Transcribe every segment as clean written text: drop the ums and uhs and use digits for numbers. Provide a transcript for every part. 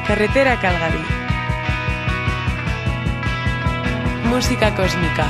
Carretera Calgary. Música cósmica.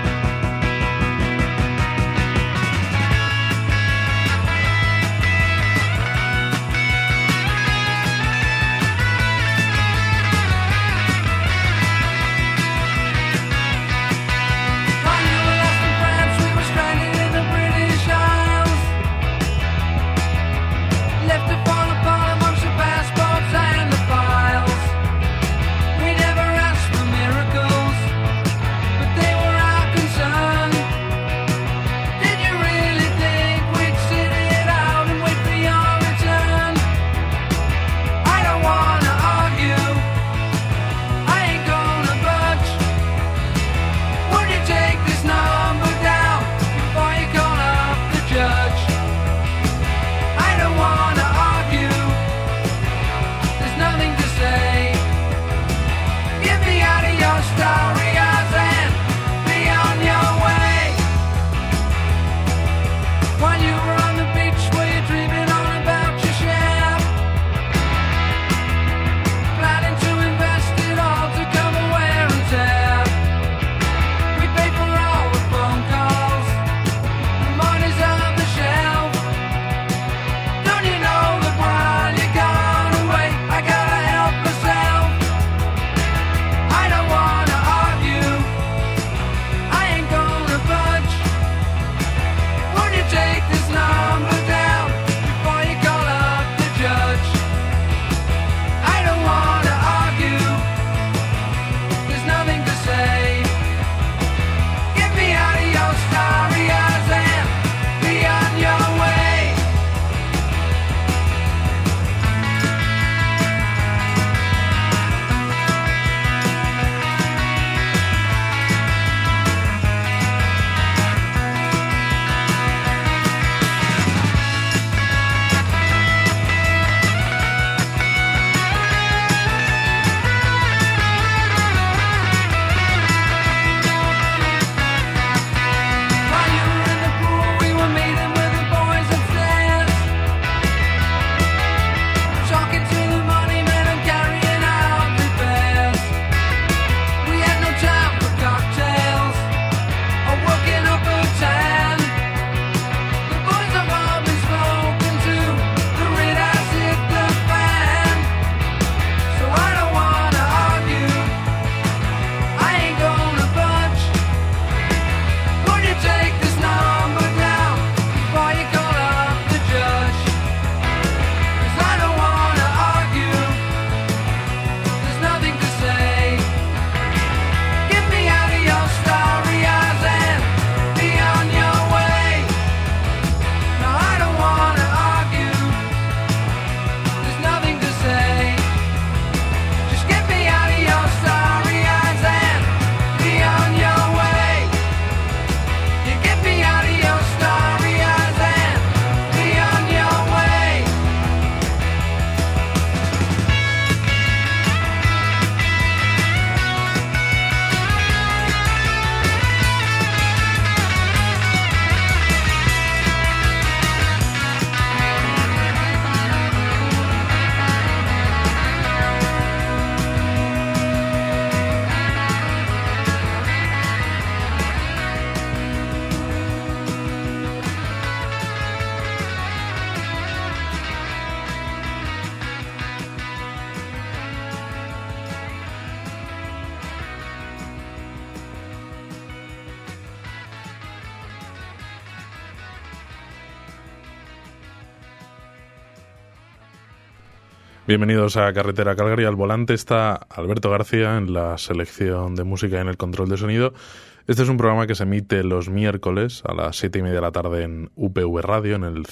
Bienvenidos a Carretera Calgary. Al volante está Alberto García en la selección de música y en el control de sonido. Este es un programa que se emite los miércoles a las 7:30 de la tarde en UPV Radio, en el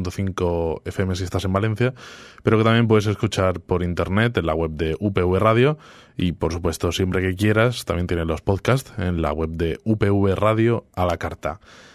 102.5 FM si estás en Valencia, pero que también puedes escuchar por internet en la web de UPV Radio y, por supuesto, siempre que quieras, también tiene los podcasts en la web de UPV Radio a la carta.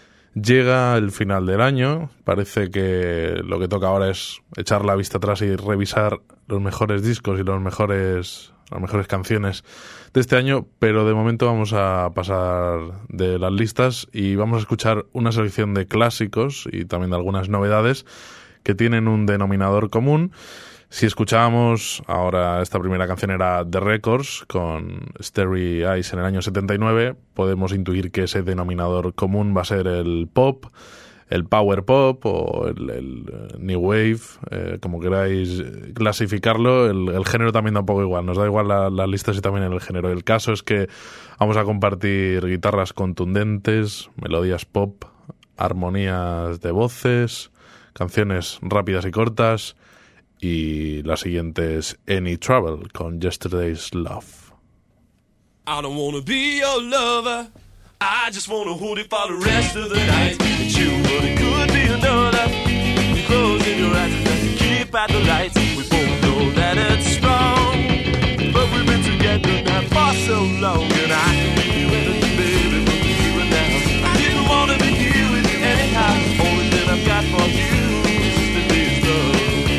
Llega el final del año, parece que lo que toca ahora es echar la vista atrás y revisar los mejores discos y las mejores canciones de este año, pero de momento vamos a pasar de las listas y vamos a escuchar una selección de clásicos y también de algunas novedades que tienen un denominador común. Si escuchábamos ahora esta primera canción era The Records con Starry Eyes en el año 79, podemos intuir que ese denominador común va a ser el pop, el power pop o el new wave, como queráis clasificarlo. El género también da un poco igual, nos da igual las listas y también el género. El caso es que vamos a compartir guitarras contundentes, melodías pop, armonías de voces, canciones rápidas y cortas. Y la siguiente es Any Trouble con Yesterday's Love. I don't wanna be your lover, I just wanna hold it for the rest of the night. It's you, but it could be another. You're closing your eyes and keep out the lights. We both know that it's wrong, but we've been together now for so long. And I can give you anything, baby, but we're here now. I didn't wanna be here with you anyhow. Only thing I've got for you is yesterday's love.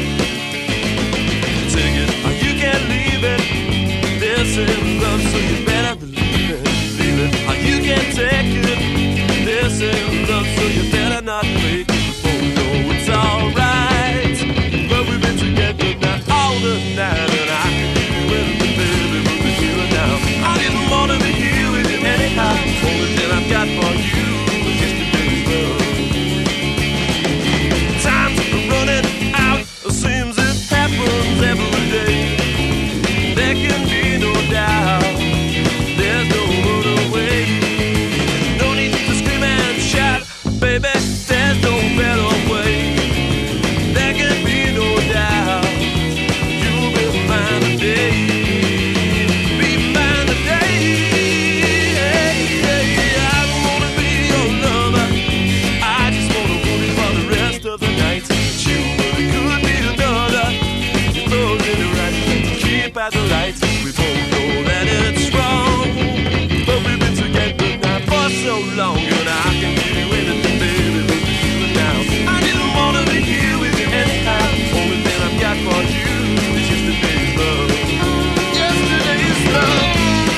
Leave it, this is love, so you better believe it, leave it. Or you can't take it, this is love, so you better not break it. Oh no, it's alright, but we've been together now all the night. And I can give you anything, baby, but we're here now. I didn't wanna be here with you anyhow. Only thing I've got for you is yesterday's love. Time's running out, it seems it happens every day. There can be no doubt, there's no other way. No need to scream and shout, baby, there's no better way. There can be no doubt, you will find a day. Be mine today. I don't wanna be your lover, I just wanna hold it for the rest of the night. But you, it could be another. You're closing your eyes, keep out the lights. We both know that it's wrong, but we've been together now for so long. And I can give you anything, baby, but we're here now. I didn't wanna be here with you anyhow. Only thing I've got for you is yesterday's love. Yesterday's love.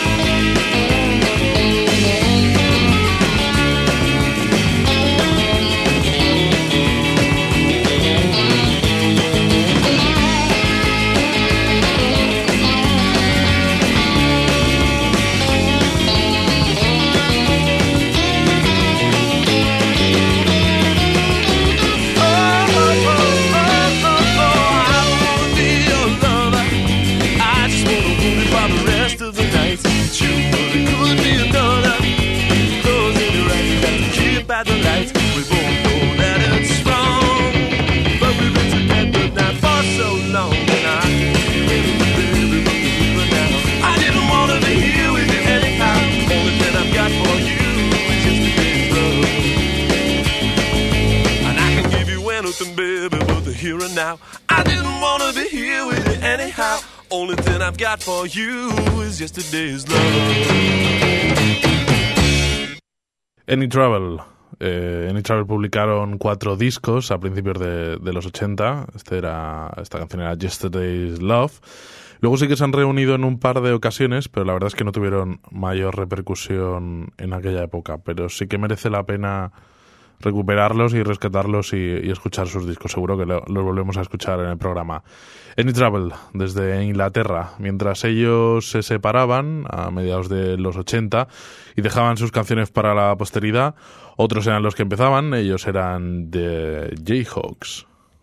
Now, I didn't wanna be here with you anyhow. Only thing I've got for you is yesterday's love. Any Trouble. Any Trouble publicaron 4 discos a principios de los 80. Esta canción era Yesterday's Love. Luego sí que se han reunido en un par de ocasiones, pero la verdad es que no tuvieron mayor repercusión en aquella época. Pero sí que merece la pena recuperarlos y rescatarlos y escuchar sus discos. Seguro que los volvemos a escuchar en el programa. Any Trouble, desde Inglaterra. Mientras ellos se separaban a mediados de los 80 y dejaban sus canciones para la posteridad, otros eran los que empezaban. Ellos eran The Jayhawks.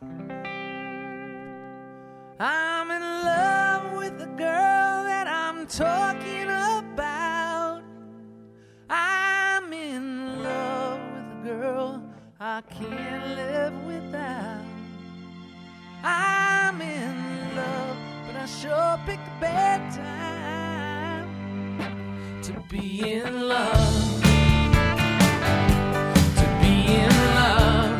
I'm in love with the girl that I'm talking about. I'm in love with the girl I can't live without. I'm in love, but I sure picked a bad time to be in love. To be in love.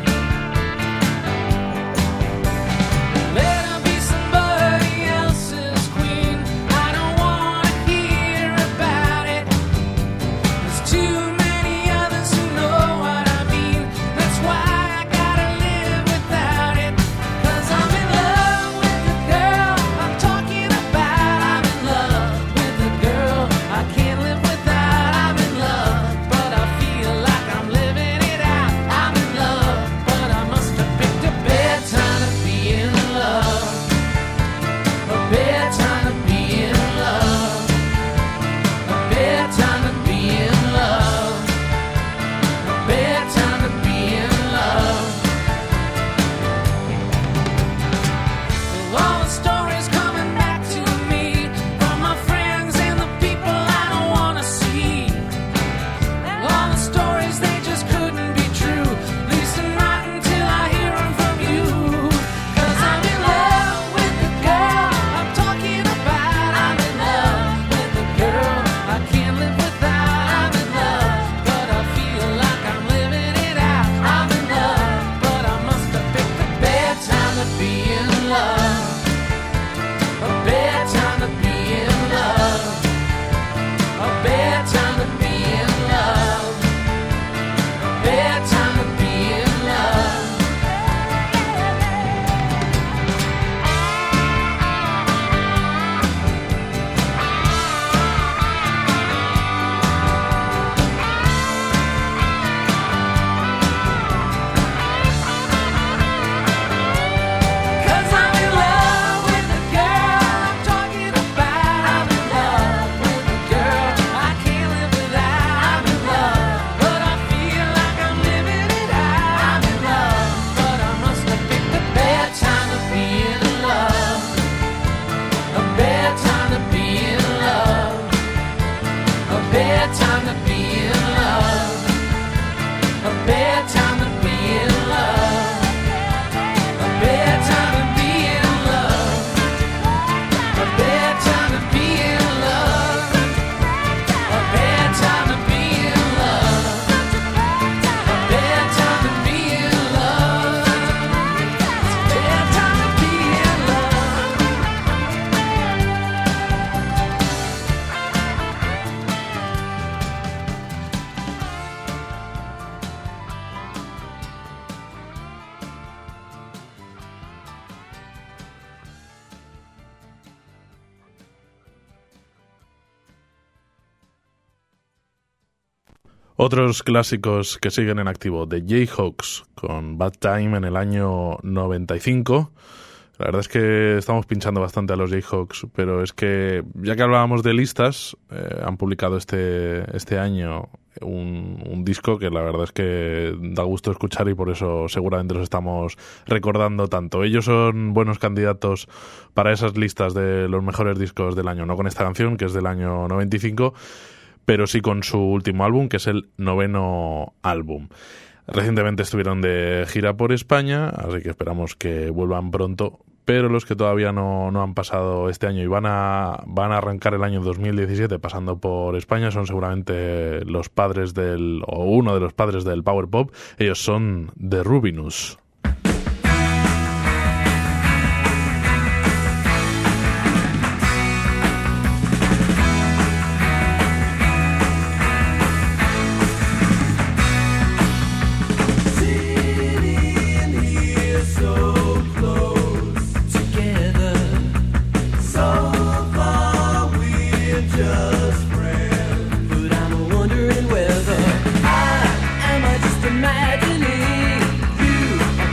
Let her be somebody else's queen. I don't wanna hear about it. There's too many others who know what I mean. That's why I gotta live without it. 'Cause I'm in love with the girl I'm talking about. I'm in love with the girl I can't live without. I'm in love. time to be in love. A bad time to be in love. A bad time to be in love. A bad time to be in love. Otros clásicos que siguen en activo, The Jayhawks con Bad Time en el año 95. La verdad es que estamos pinchando bastante a los Jayhawks, pero es que ya que hablábamos de listas, han publicado este año un disco que la verdad es que da gusto escuchar y por eso seguramente los estamos recordando tanto. Ellos son buenos candidatos para esas listas de los mejores discos del año, no con esta canción que es del año 95, pero sí con su último álbum, que es el 9º álbum. Recientemente estuvieron de gira por España, así que esperamos que vuelvan pronto, pero los que todavía no han pasado este año y van a arrancar el año 2017 pasando por España son seguramente los padres o uno de los padres del Power Pop. Ellos son The Rubinus. Wondering whether I am just imagining you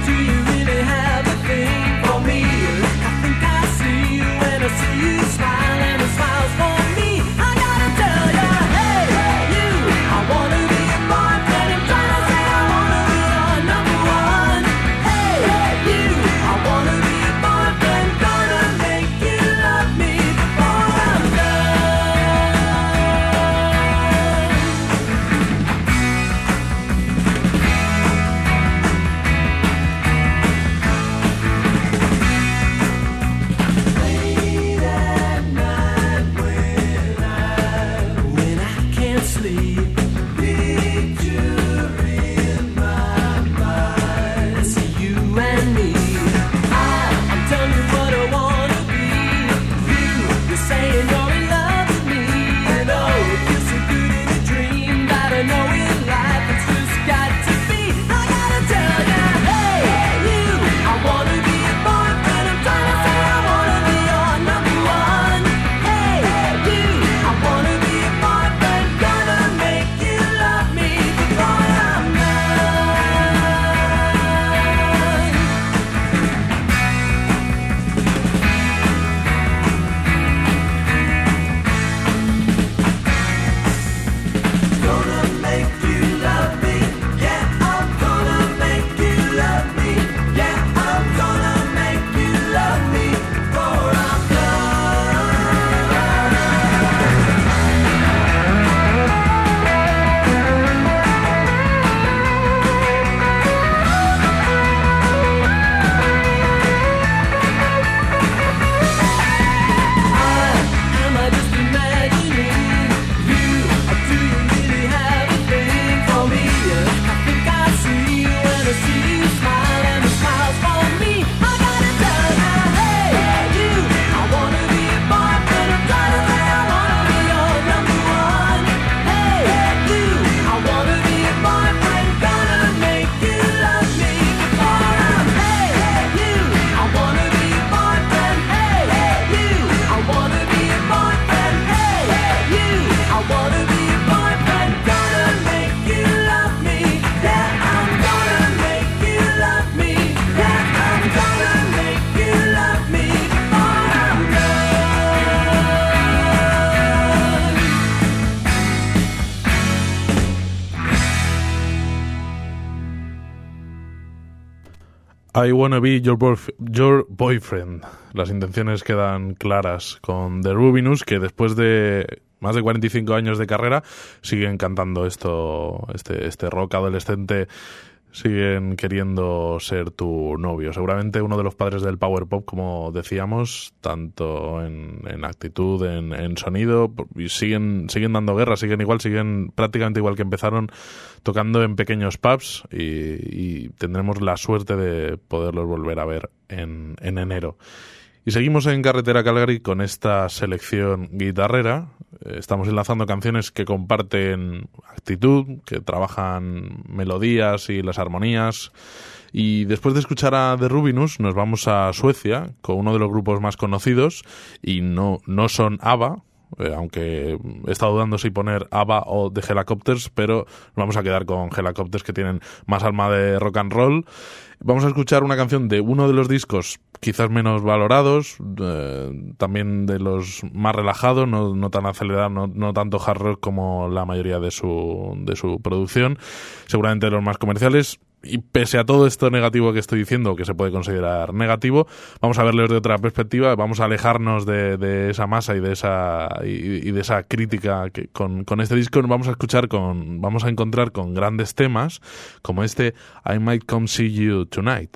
I Wanna Be Your Boyfriend. Las intenciones quedan claras con The Rubinus, que después de más de 45 años de carrera siguen cantando este rock adolescente. Siguen queriendo ser tu novio. Seguramente uno de los padres del power pop, como decíamos, tanto en actitud, en sonido, y siguen dando guerra, siguen prácticamente igual que empezaron, tocando en pequeños pubs, y tendremos la suerte de poderlos volver a ver en enero. Y seguimos en Carretera Calgary con esta selección guitarrera. Estamos enlazando canciones que comparten actitud, que trabajan melodías y las armonías. Y después de escuchar a The Rubinus, nos vamos a Suecia con uno de los grupos más conocidos, y no son ABBA, aunque he estado dudando si poner ABBA o The Helicopters, pero nos vamos a quedar con Helicopters, que tienen más alma de rock and roll. Vamos a escuchar una canción de uno de los discos quizás menos valorados, también de los más relajados, no tan acelerado, no tanto hard rock como la mayoría de su producción, seguramente de los más comerciales. Y pese a todo esto negativo que estoy diciendo, que se puede considerar negativo, vamos a verlo desde otra perspectiva, vamos a alejarnos de esa masa y de esa crítica que con este disco vamos a encontrar con grandes temas como este I Might Come See You Tonight.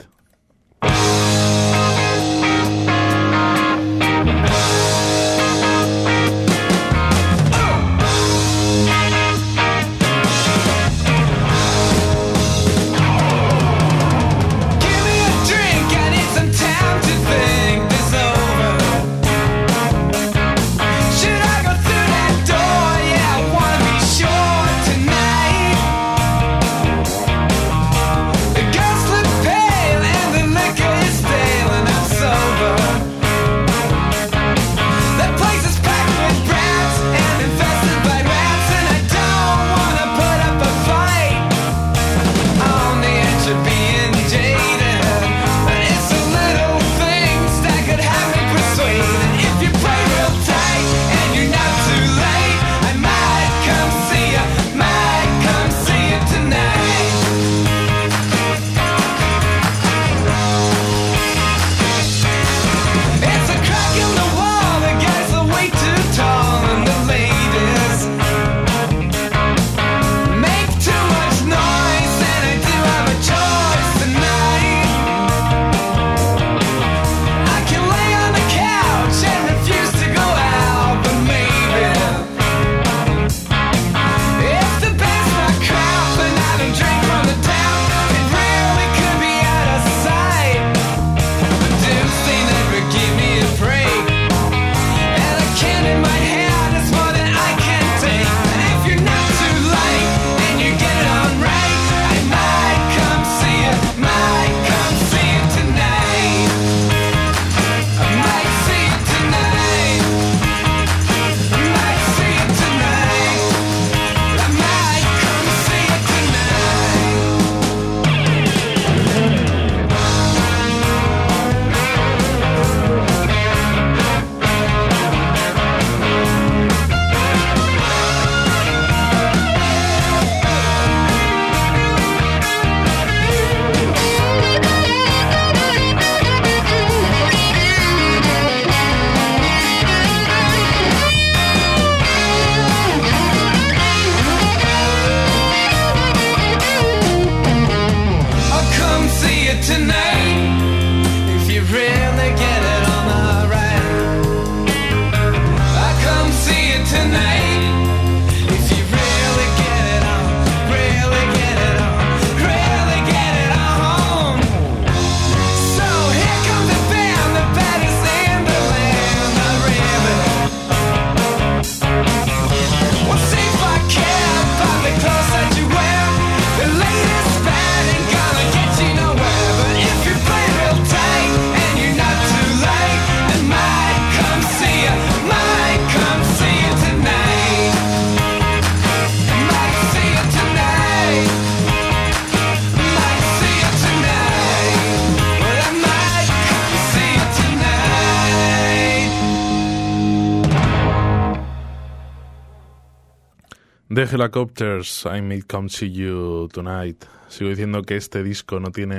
The Helicopters, I May Come See You Tonight. Sigo diciendo que este disco no tiene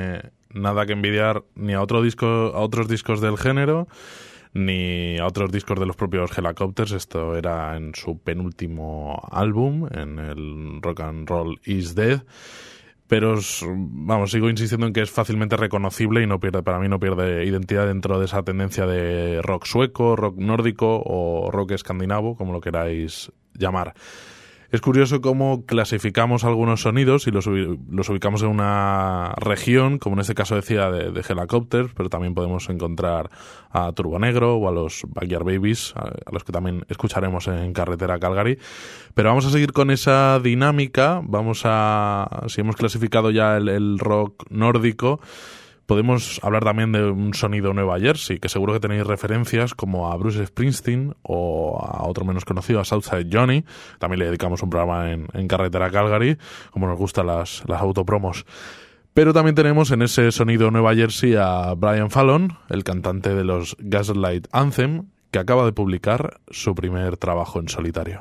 nada que envidiar ni a otros discos del género, ni a otros discos de los propios Hellacopters. Esto era en su penúltimo álbum, en el Rock and Roll Is Dead. Pero, sigo insistiendo en que es fácilmente reconocible y para mí no pierde identidad dentro de esa tendencia de rock sueco, rock nórdico o rock escandinavo, como lo queráis llamar. Es curioso cómo clasificamos algunos sonidos y los ubicamos en una región, como en este caso decía de Hellacopters, pero también podemos encontrar a Turbo Negro o a los Backyard Babies, a los que también escucharemos en Carretera Calgary. Pero vamos a seguir con esa dinámica. Si hemos clasificado ya el rock nórdico, podemos hablar también de un sonido Nueva Jersey, que seguro que tenéis referencias como a Bruce Springsteen o a otro menos conocido, a Southside Johnny. También le dedicamos un programa en Carretera Calgary, como nos gustan las autopromos. Pero también tenemos en ese sonido Nueva Jersey a Brian Fallon, el cantante de los Gaslight Anthem, que acaba de publicar su primer trabajo en solitario.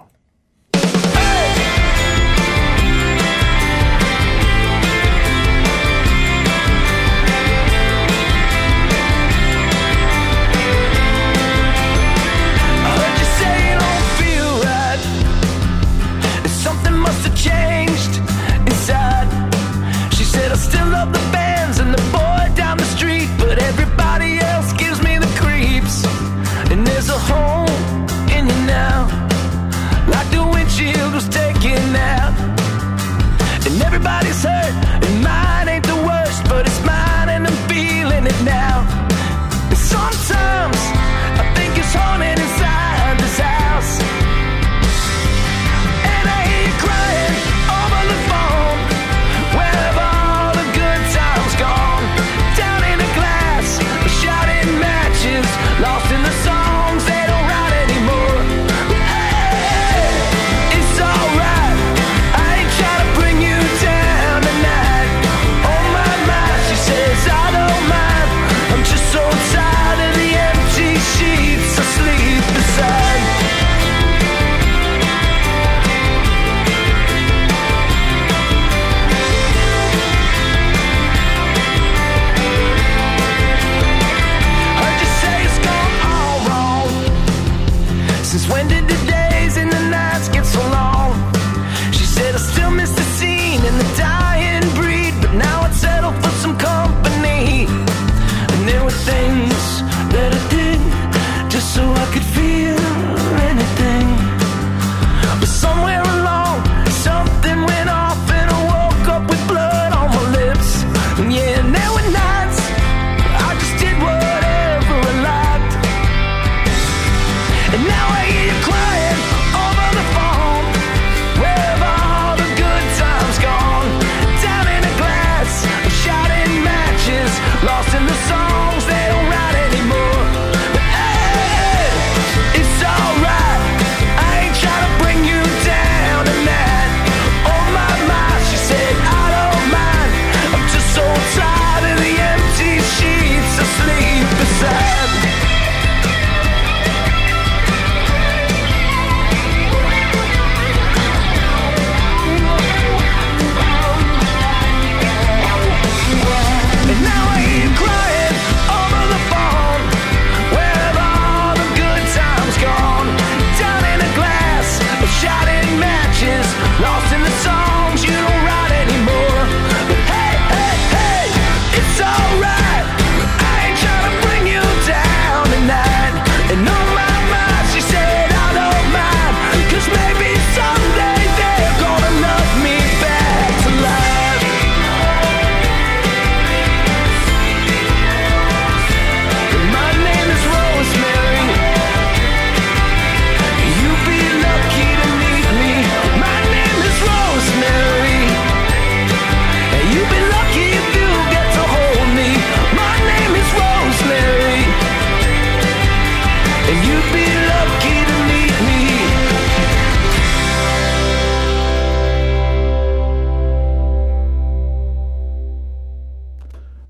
Changed inside. She said I still love the bands and the boy down the street, but everybody else gives me the creeps. And there's a hole in you now, like the windshield was taken out. And everybody's hurt, and mine ain't the worst, but it's mine and I'm feeling it now. And sometimes I think it's haunted inside this house. Crying over the phone, where have all the good times gone? Down in a glass, shouting matches, lost in the songs they don't write anymore. Hey, it's alright, I ain't trying to bring you down tonight. Oh my, she says I don't mind, I'm just so tired of the empty sheets I sleep beside. Since when did the days and the nights get so long? She said I still miss the scene and the dying breed, but now I'd settle for some company. And there were things that I did just so I could feel anything. But somewhere along, something went off and I woke up with blood on my lips. And yeah, and there were nights I just did whatever I liked. And now I hear you crying over the phone, where have all the good times gone? Down in a glass, shouting matches, lost in the songs they don't write anymore. But hey,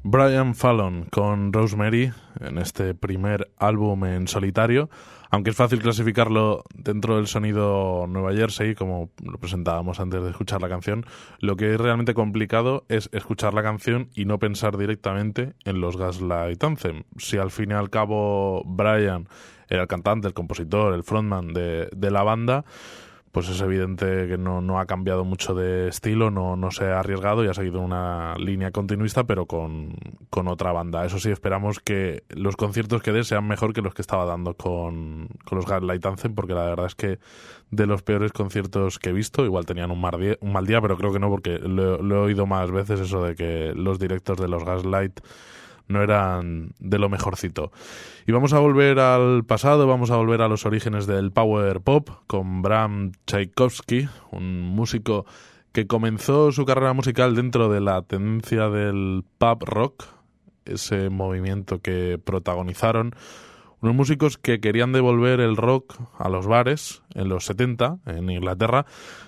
Brian Fallon con Rosemary en este primer álbum en solitario, aunque es fácil clasificarlo dentro del sonido Nueva Jersey, como lo presentábamos antes de escuchar la canción. Lo que es realmente complicado es escuchar la canción y no pensar directamente en los Gaslight Anthem. Si al fin y al cabo Brian era el cantante, el compositor, el frontman de la banda, pues es evidente que no ha cambiado mucho de estilo, no se ha arriesgado y ha seguido una línea continuista, pero con otra banda. Eso sí, esperamos que los conciertos que dé sean mejor que los que estaba dando con los Gaslight Anthem, porque la verdad es que de los peores conciertos que he visto, igual tenían un mal día, pero creo que no, porque lo he oído más veces, eso de que los directos de los Gaslight no eran de lo mejorcito. Y vamos a volver al pasado, vamos a volver a los orígenes del power pop con Bram Tchaikovsky, un músico que comenzó su carrera musical dentro de la tendencia del pub rock, ese movimiento que protagonizaron unos músicos que querían devolver el rock a los bares en los 70 en Inglaterra,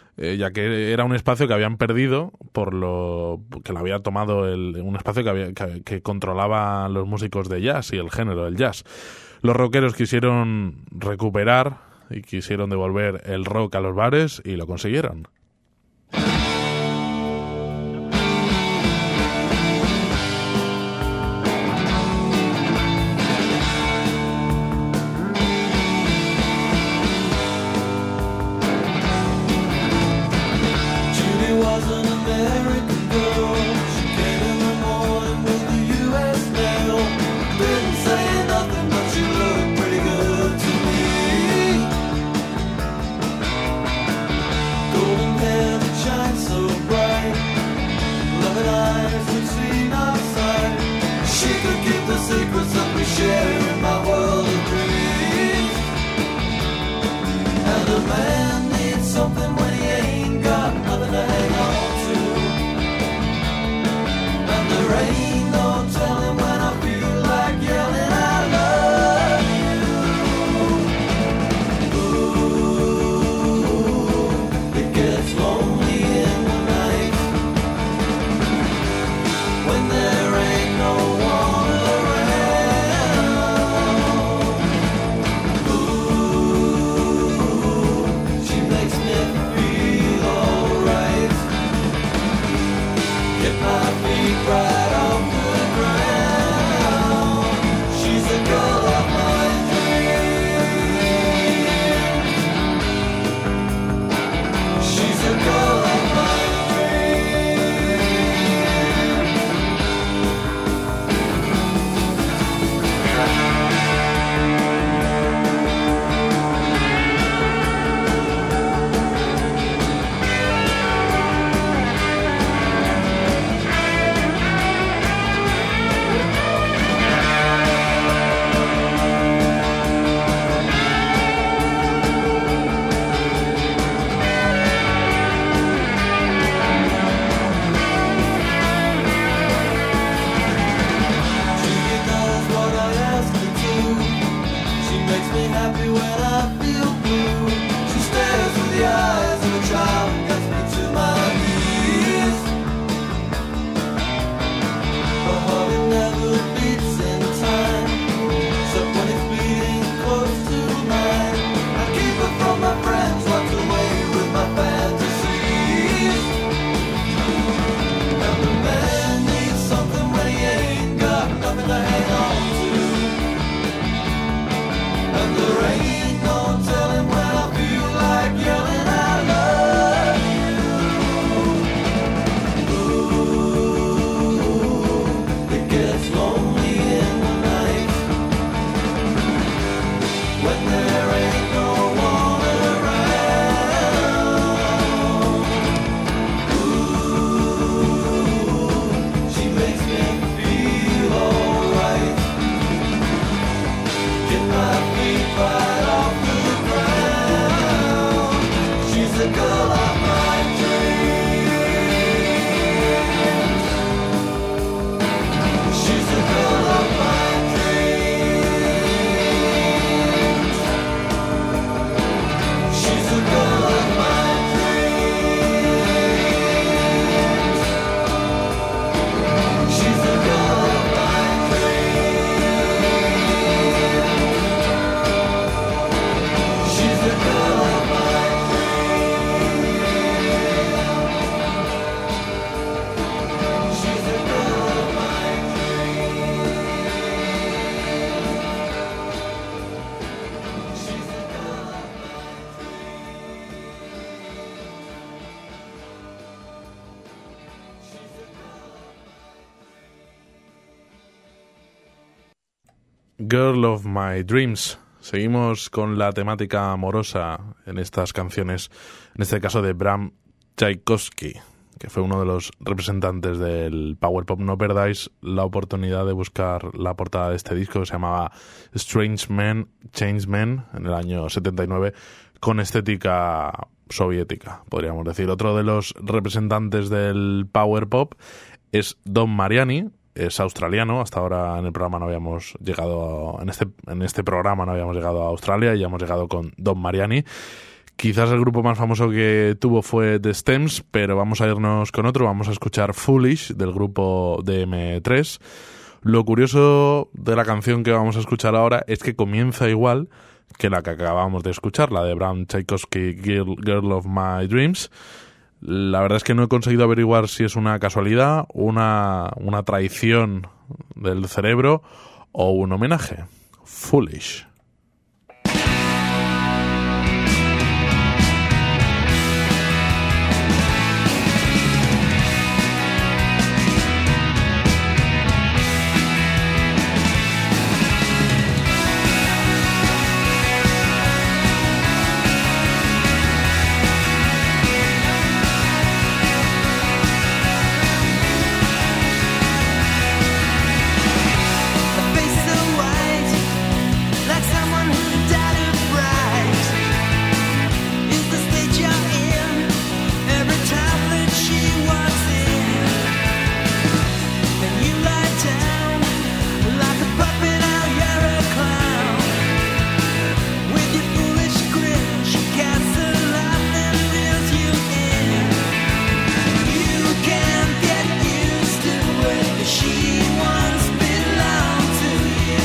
ya que era un espacio que habían perdido por lo que lo había tomado un espacio que controlaba los músicos de jazz y el género del jazz. Los rockeros quisieron recuperar y quisieron devolver el rock a los bares y lo consiguieron. And the rain Girl of My Dreams. Seguimos con la temática amorosa en estas canciones, en este caso de Bram Tchaikovsky, que fue uno de los representantes del Power Pop. No perdáis la oportunidad de buscar la portada de este disco, que se llamaba Strange Men, Change Men, en el año 79, con estética soviética, podríamos decir. Otro de los representantes del Power Pop es Don Mariani. Es australiano. Hasta ahora en el programa no habíamos llegado, en este programa no habíamos llegado a Australia, y ya hemos llegado con Don Mariani. Quizás el grupo más famoso que tuvo fue The Stems, pero vamos a irnos con otro. Vamos a escuchar Foolish, del grupo DM3. Lo curioso de la canción que vamos a escuchar ahora es que comienza igual que la que acabamos de escuchar, la de Bram Tchaikovsky, Girl of My Dreams. La verdad es que no he conseguido averiguar si es una casualidad, una traición del cerebro o un homenaje. Foolish. Face so white, like someone who died of fright. Is the state you're in every time that she walks in? Then you lie down like a puppet, now you're a clown. With your foolish grin, she casts a laugh and reels you in. You can't get used to it, 'cause she once belonged to you.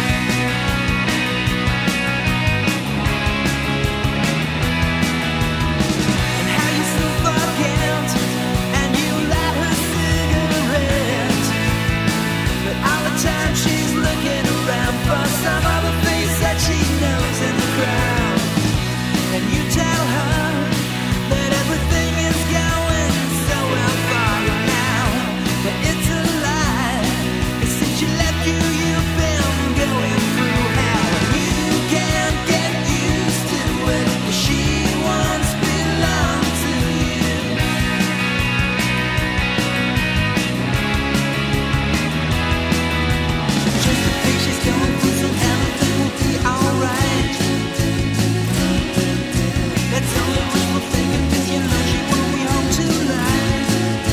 And how you still forget, and you light her cigarette, but all the time she's looking around for some other face that she knows in the crowd. And you tell her that everything is going so well for you now, but it's a lie, 'cause since you left you've been going through hell. You can't get used to it, 'cause she once belonged to you. Just to think she's going through some everything will be alright. That's only wishful thinking, 'cause you know she won't be home tonight.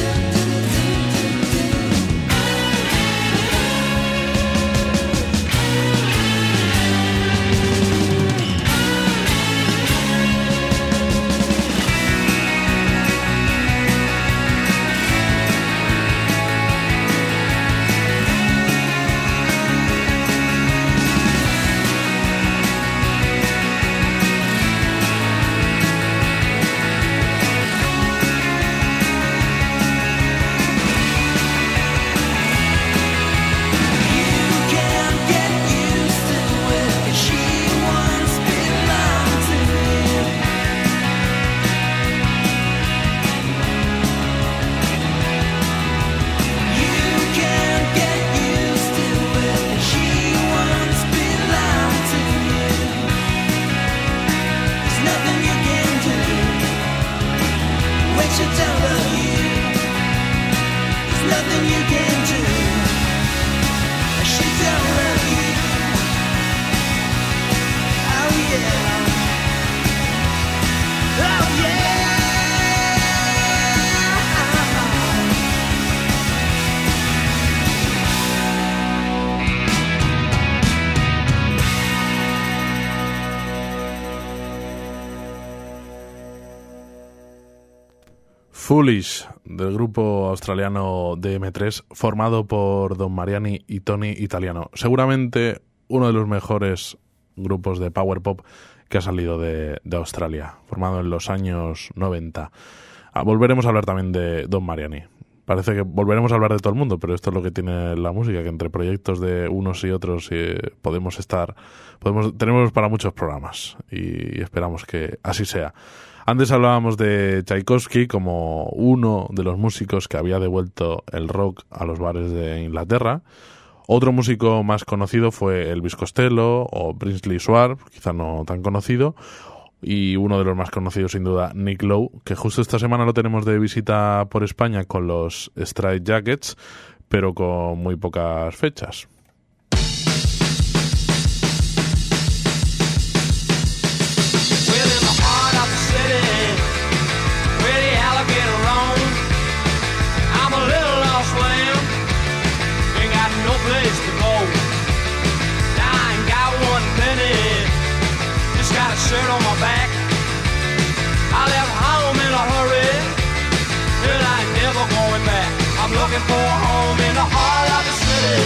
You can't get used to it, 'cause she once belonged to you. You can't get used to it, 'cause she once belonged to you. There's nothing you can do when she don't love you. There's nothing you can do when she don't love you. Oh yeah. Oh yeah. Foolish, del grupo australiano DM3, formado por Don Mariani y Tony Italiano. Seguramente uno de los mejores grupos de power pop que ha salido de Australia, formado en los años 90. Volveremos a hablar también de Don Mariani. Parece que volveremos a hablar de todo el mundo, pero esto es lo que tiene la música, que entre proyectos de unos y otros tenemos para muchos programas, y esperamos que así sea. Antes hablábamos de Tchaikovsky como uno de los músicos que había devuelto el rock a los bares de Inglaterra. Otro músico más conocido fue Elvis Costello o Brinsley Schwarz, quizá no tan conocido, y uno de los más conocidos sin duda, Nick Lowe, que justo esta semana lo tenemos de visita por España con los Straight Jackets, pero con muy pocas fechas. Shirt on my back. I left home in a hurry, and I ain't never going back. I'm looking for a home in the heart of the city.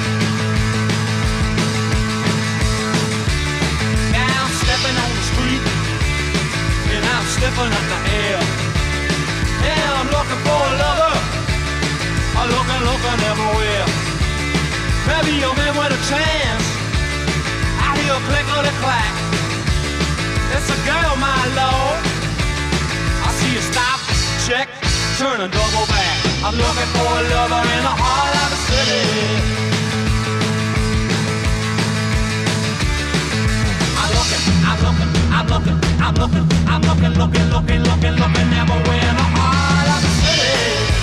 Now I'm stepping on the street, and I'm sniffing at the air. Yeah, I'm looking for a lover. I'm looking everywhere. Maybe a man with a chance. I hear a click on the clack. It's a girl, my lord. I see you stop, check, turn and double back. I'm looking for a lover in the heart of the city. I'm looking everywhere in the heart of the city.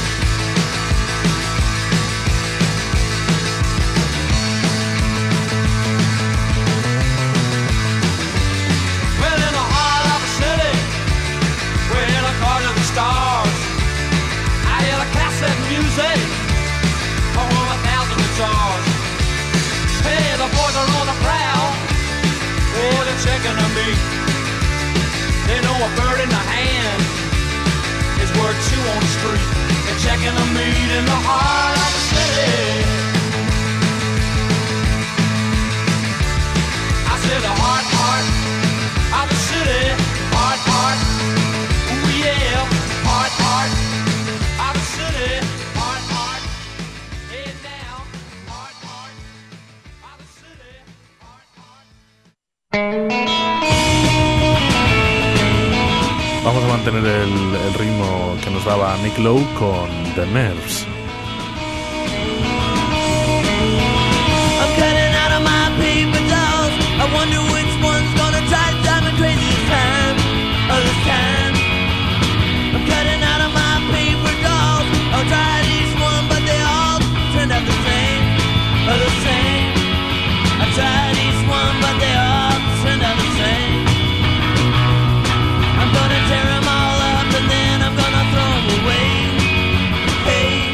Stars. I hear the cassette music from 1,000 guitars. Hey, the boys are on the prowl. Oh, they're checking on me. They know a bird in the hand is worth two on the street. They're checking on me in the heart of the city. I said the heart of the city. Heart. Ooh, yeah. Heart, of the city, heart, head down, heart, of the city, heart. Vamos a mantener el ritmo que nos daba Nick Lowe con The Nerves. I'm cutting out of my paper dolls. I wonder which one's gonna drive me crazy this time. Oh, this time. I'm cutting out of my paper dolls. I'll try each one, but they all turned out the same. Oh, the same. I tried each one, but they all turned out the same. I'm gonna tear them all up and then I'm gonna throw them away. Hey.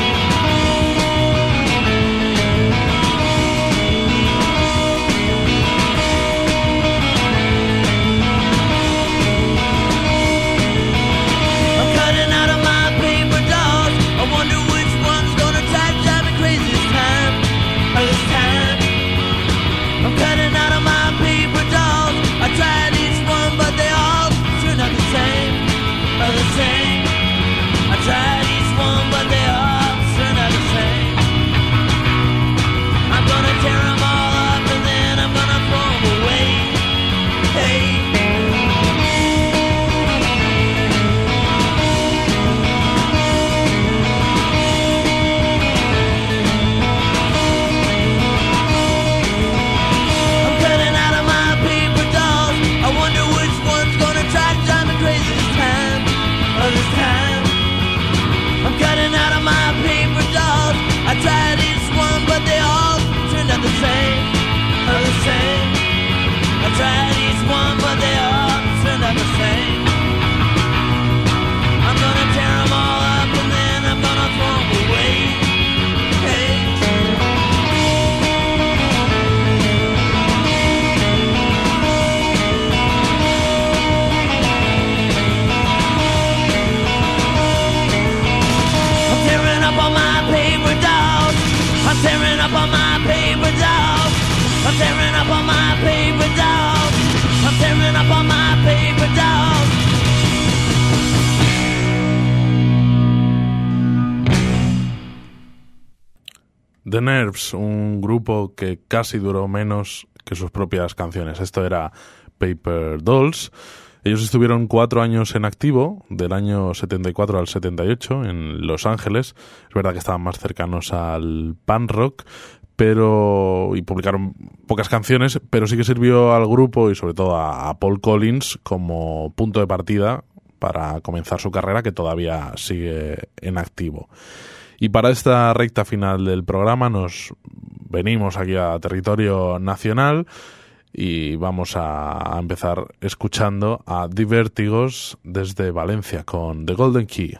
The Nerves, un grupo que casi duró menos que sus propias canciones. Esto era Paper Dolls. Ellos estuvieron 4 años en activo, del año 74 al 78, en Los Ángeles. Es verdad que estaban más cercanos al punk rock, y publicaron pocas canciones, pero sí que sirvió al grupo y sobre todo a Paul Collins como punto de partida para comenzar su carrera, que todavía sigue en activo. Y para esta recta final del programa nos venimos aquí a territorio nacional y vamos a empezar escuchando a The Vertigos desde Valencia con The Golden Key.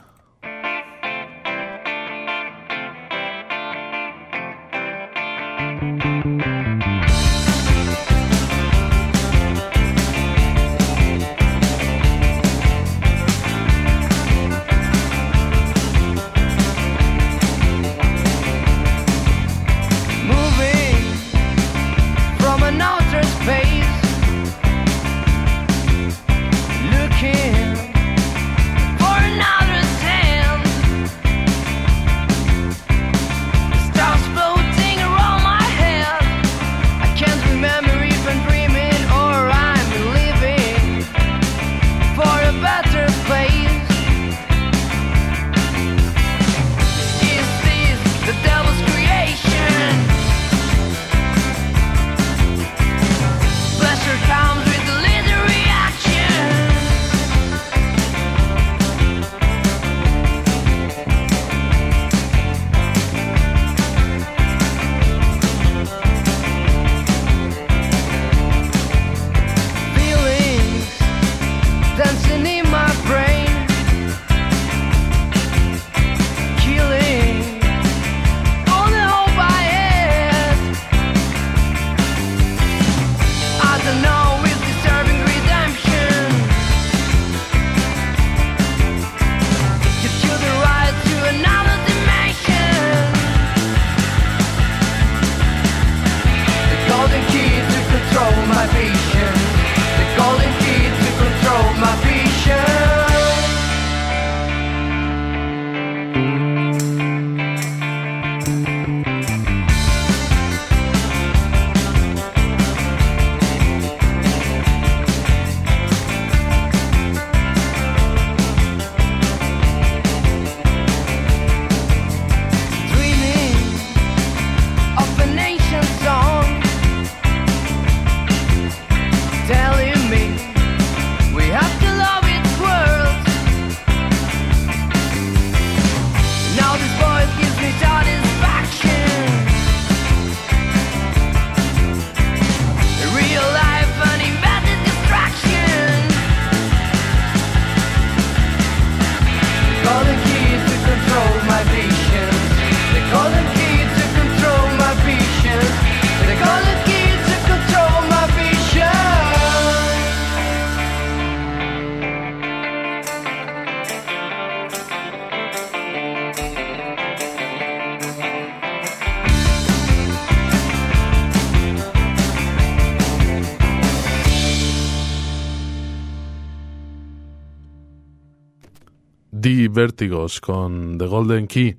The Vertigos con The Golden Key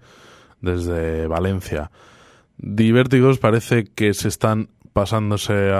desde Valencia. The Vertigos parece que se están pasándose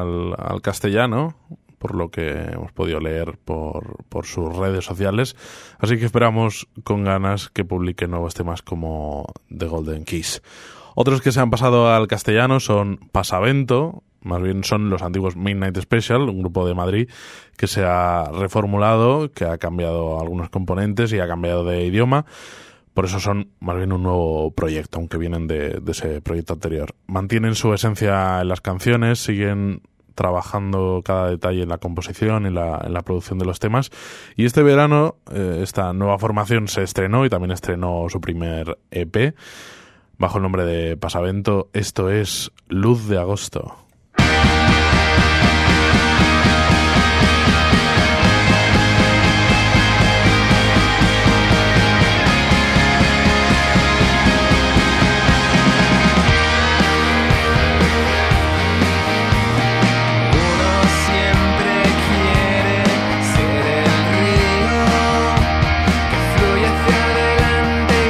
al castellano, por lo que hemos podido leer por sus redes sociales, así que esperamos con ganas que publiquen nuevos temas como The Golden Keys. Otros que se han pasado al castellano son Pasavento, más bien son los antiguos Midnight Special, un grupo de Madrid que se ha reformulado, que ha cambiado algunos componentes y ha cambiado de idioma. Por eso son más bien un nuevo proyecto, aunque vienen de ese proyecto anterior. Mantienen su esencia en las canciones, siguen trabajando cada detalle en la composición, en la producción de los temas. Y este verano esta nueva formación se estrenó y también estrenó su primer EP bajo el nombre de Pasavento. Esto es Luz de Agosto.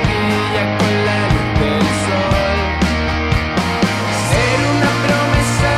Ser una promesa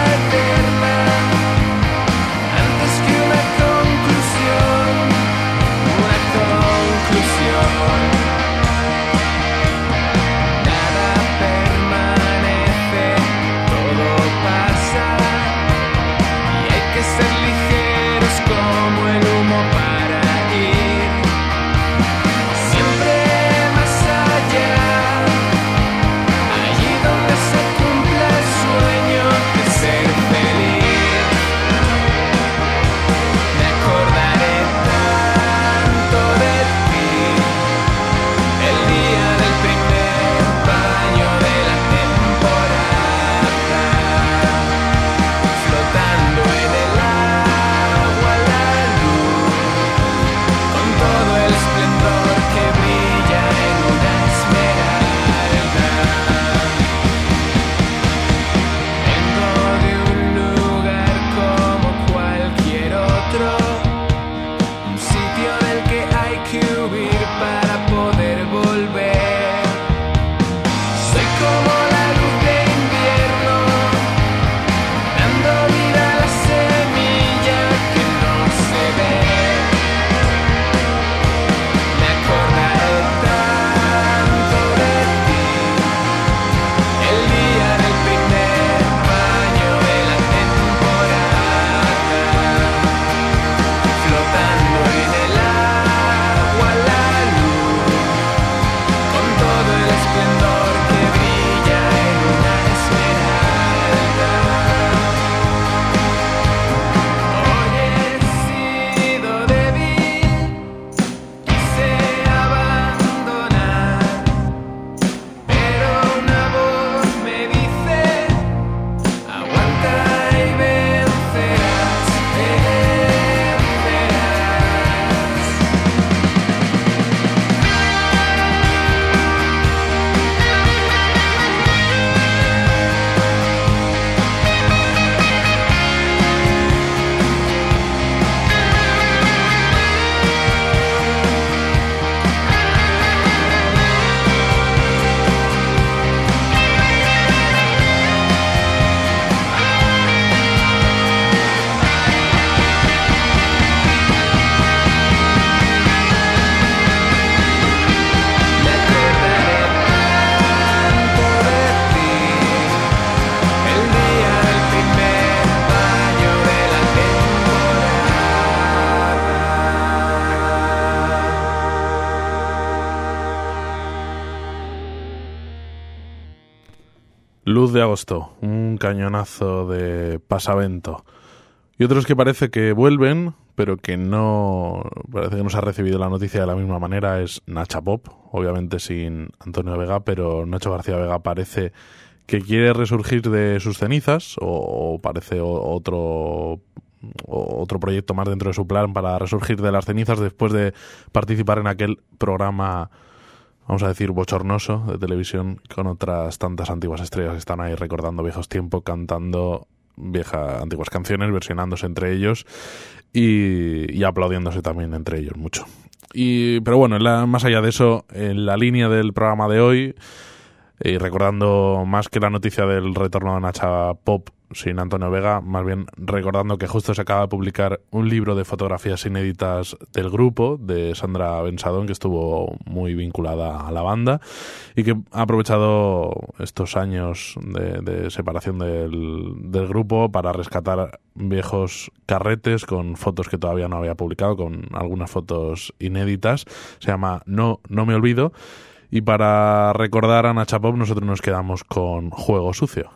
agosto, un cañonazo de pasavento. Y otros que parece que vuelven, pero que parece que no se ha recibido la noticia de la misma manera, es Nacha Pop, obviamente sin Antonio Vega, pero Nacho García Vega parece que quiere resurgir de sus cenizas, o parece otro proyecto más dentro de su plan para resurgir de las cenizas después de participar en aquel programa, vamos a decir, bochornoso de televisión con otras tantas antiguas estrellas que están ahí recordando viejos tiempos, cantando antiguas canciones, versionándose entre ellos y aplaudiéndose también entre ellos mucho. Pero bueno, más allá de eso, en la línea del programa de hoy, y recordando más que la noticia del retorno de Nacha Pop sin Antonio Vega, más bien recordando que justo se acaba de publicar un libro de fotografías inéditas del grupo, de Sandra Bensadón, que estuvo muy vinculada a la banda y que ha aprovechado estos años de separación del grupo para rescatar viejos carretes con fotos que todavía no había publicado, con algunas fotos inéditas. Se llama No me olvido. Y para recordar a Nacha Pop nosotros nos quedamos con Juego Sucio.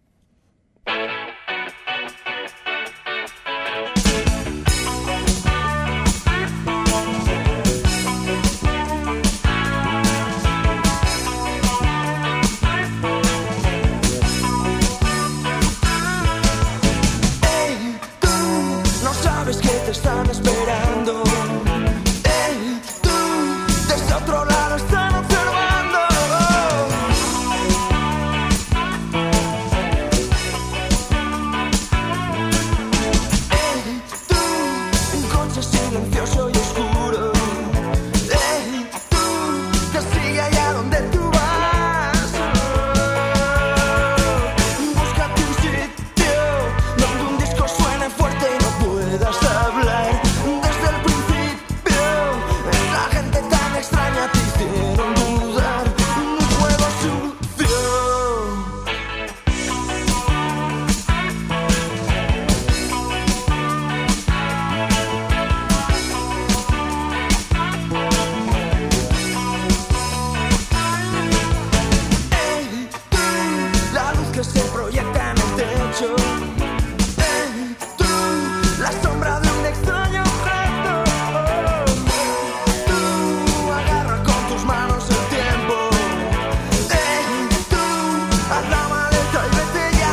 No sabes que te están esperando. Tú, desde otro lado están observando. Tú, un coche silencioso y oscuro. Tú, te sigue allá donde tú vas. Búscate un sitio donde un disco suene fuerte y no puedas hablar. Desde el principio, esta gente tan extraña te hicieron dudar. Un juego sucio. Tú, la luz que se proyecta en el techo. Tú, la sombra de un extraño objeto. Tú, agarra con tus manos el tiempo. Tú, haz la maleta y vete ya.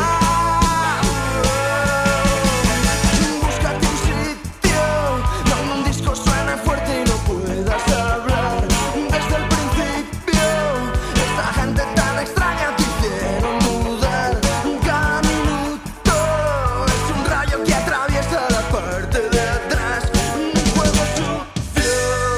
Búscate un sitio donde un disco suene fuerte y no puedas hablar. Desde el principio, esta gente tan extraña te hicieron dudar. Cada minuto es un rayo que atraviesa la parte de atrás. Un juego sucio.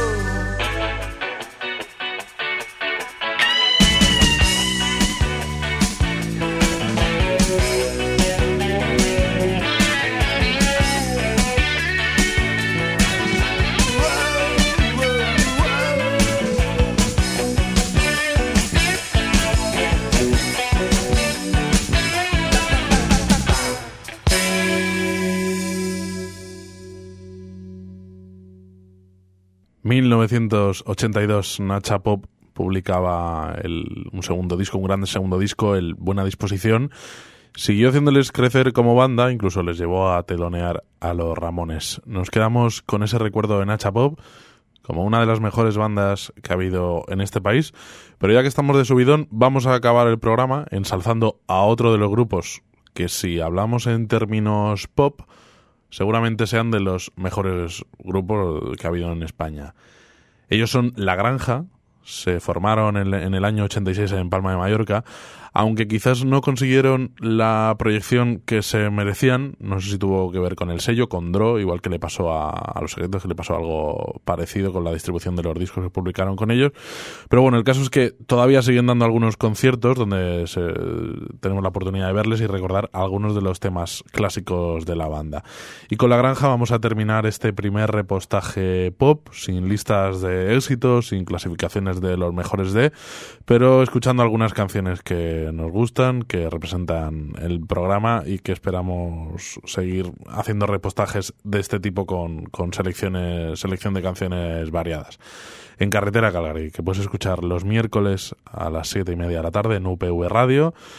En 1982 Nacha Pop publicaba un segundo disco, un gran segundo disco, el Buena Disposición. Siguió haciéndoles crecer como banda, incluso les llevó a telonear a los Ramones. Nos quedamos con ese recuerdo de Nacha Pop como una de las mejores bandas que ha habido en este país. Pero ya que estamos de subidón, vamos a acabar el programa ensalzando a otro de los grupos que, si hablamos en términos pop, seguramente sean de los mejores grupos que ha habido en España. Ellos son La Granja, se formaron en el año 86 en Palma de Mallorca, aunque quizás no consiguieron la proyección que se merecían. No sé si tuvo que ver con el sello, con Dro, igual que le pasó a Los Secretos, que le pasó algo parecido con la distribución de los discos que publicaron con ellos. Pero bueno, el caso es que todavía siguen dando algunos conciertos donde tenemos la oportunidad de verles y recordar algunos de los temas clásicos de la banda. Y con La Granja vamos a terminar este primer repostaje pop, sin listas de éxitos, sin clasificaciones de los mejores pero escuchando algunas canciones que nos gustan, que representan el programa y que esperamos seguir haciendo repostajes de este tipo con selección de canciones variadas. En Carretera Calgary, que puedes escuchar los miércoles a las 7:30 de la tarde en UPV Radio.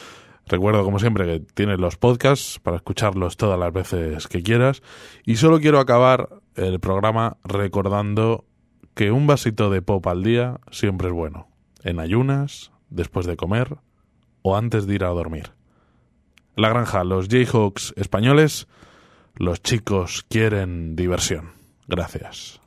Recuerdo, como siempre, que tienes los podcasts para escucharlos todas las veces que quieras. Y solo quiero acabar el programa recordando que un vasito de pop al día siempre es bueno. En ayunas, después de comer o antes de ir a dormir. La Granja, los Jayhawks españoles, los chicos quieren diversión. Gracias.